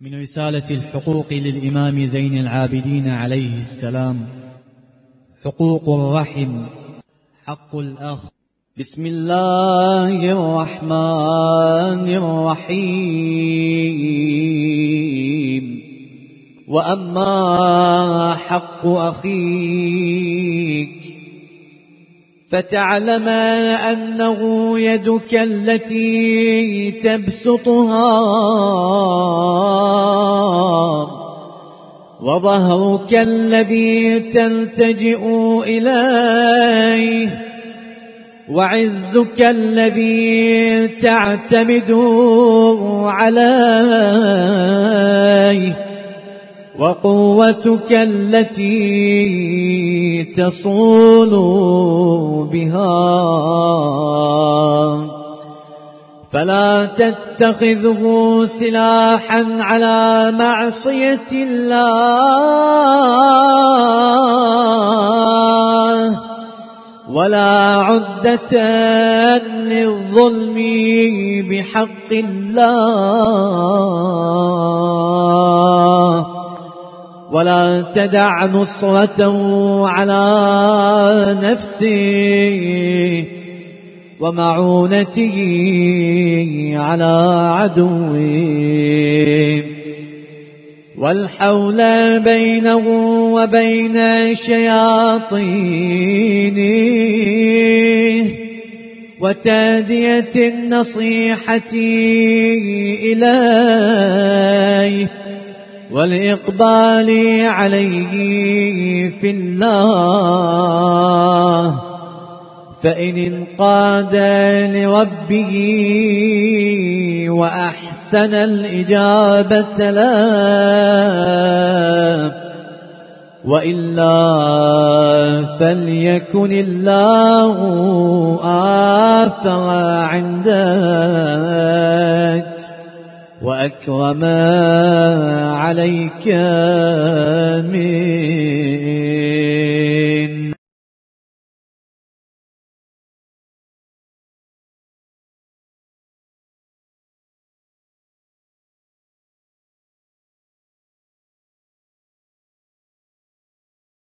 من رسالة الحقوق للإمام زين العابدين عليه السلام. حقوق الرحم، حق الأخ. بسم الله الرحمن الرحيم. وأما حق أخيك فتعلم أنه يدك التي تبسطها وظهرك الذي تلتجئ إليه وعزك الذي تعتمد عليه وقوتك التي تصول بها، فلا تتخذه سلاحا على معصية الله ولا عدة للظلم بحق الله، ولا تدع نصرته على نفسه ومعونته على عدوه، والحول بينه وبين شياطينه، وتادية النصيحة إليه والإقبال عليه في الله، فإن انقاد لربه وأحسن الإجابة له، وإلا فليكن الله آثر عندك وأكرم عليك منه.